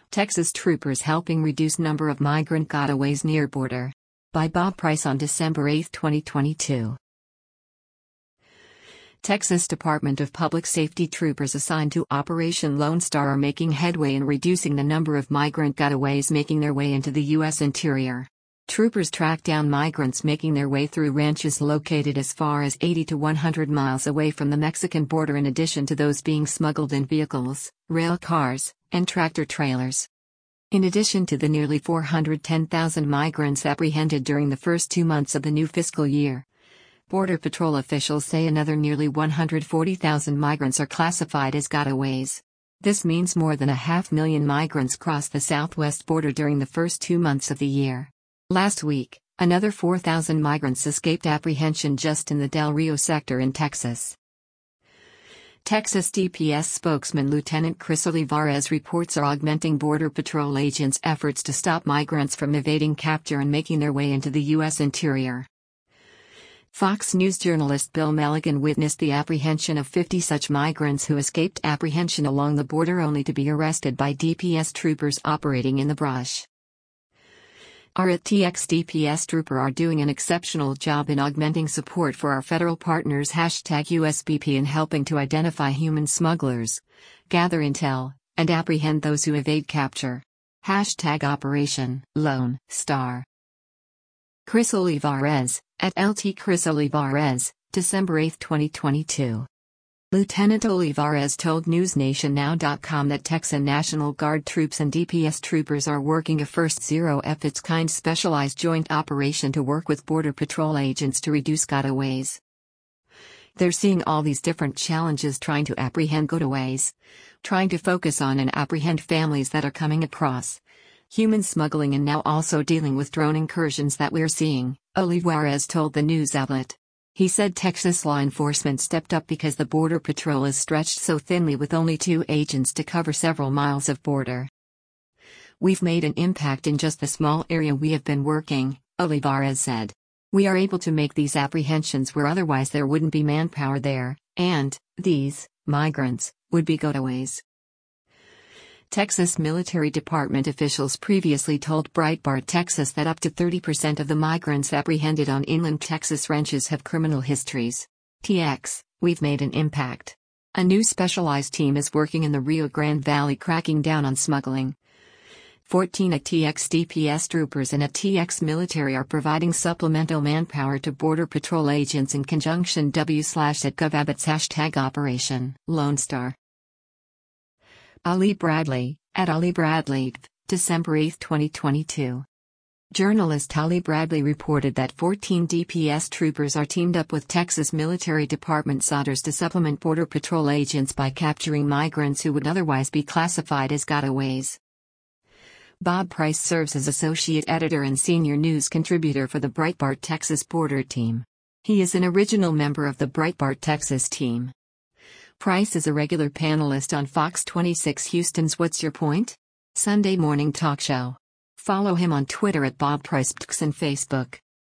Texas troopers helping reduce number of migrant gotaways near border. By Bob Price on December 8, 2022. Texas Department of Public Safety troopers assigned to Operation Lone Star are making headway in reducing the number of migrant gotaways making their way into the U.S. interior. Troopers track down migrants making their way through ranches located as far as 80 to 100 miles away from the Mexican border, in addition to those being smuggled in vehicles, rail cars, and tractor trailers. In addition to the nearly 410,000 migrants apprehended during the first 2 months of the new fiscal year, Border Patrol officials say another nearly 140,000 migrants are classified as gotaways. This means more than 500,000 migrants crossed the southwest border during the first 2 months of the year. Last week, another 4,000 migrants escaped apprehension just in the Del Rio sector in Texas. Texas DPS spokesman Lieutenant Chris Olivares reports are augmenting Border Patrol agents' efforts to stop migrants from evading capture and making their way into the U.S. interior. Fox News journalist Bill Milligan witnessed the apprehension of 50 such migrants who escaped apprehension along the border only to be arrested by DPS troopers operating in the brush. Our TX DPS trooper are doing an exceptional job in augmenting support for our federal partners #USBP in helping to identify human smugglers, gather intel, and apprehend those who evade capture. #Operation Lone Star. Chris Olivares, at LT Chris Olivares, December 8, 2022. Lieutenant Olivares told NewsNationNow.com that Texan National Guard troops and DPS troopers are working a first zero-of-its-kind specialized joint operation to work with Border Patrol agents to reduce gotaways. They're seeing all these different challenges trying to apprehend gotaways, trying to focus on and apprehend families that are coming across, human smuggling, and now also dealing with drone incursions that we're seeing, Olivares told the news outlet. He said Texas law enforcement stepped up because the Border Patrol is stretched so thinly with only 2 agents to cover several miles of border. We've made an impact in just the small area we have been working, Olivares said. We are able to make these apprehensions where otherwise there wouldn't be manpower there, and these migrants would be gotaways. Texas Military Department officials previously told Breitbart Texas that up to 30% of the migrants apprehended on inland Texas ranches have criminal histories. TX, we've made an impact. A new specialized team is working in the Rio Grande Valley cracking down on smuggling. 14 TX DPS troopers and TX military are providing supplemental manpower to Border Patrol agents in conjunction w/@GovAbbots #Operation Lone Star. Ali Bradley, at Ali Bradley, December 8, 2022. Journalist Ali Bradley reported that 14 DPS troopers are teamed up with Texas Military Department SOTers to supplement Border Patrol agents by capturing migrants who would otherwise be classified as gotaways. Bob Price serves as associate editor and senior news contributor for the Breitbart Texas Border Team. He is an original member of the Breitbart Texas team. Price is a regular panelist on Fox 26 Houston's What's Your Point? Sunday morning talk show. Follow him on Twitter at Bob Price and Facebook.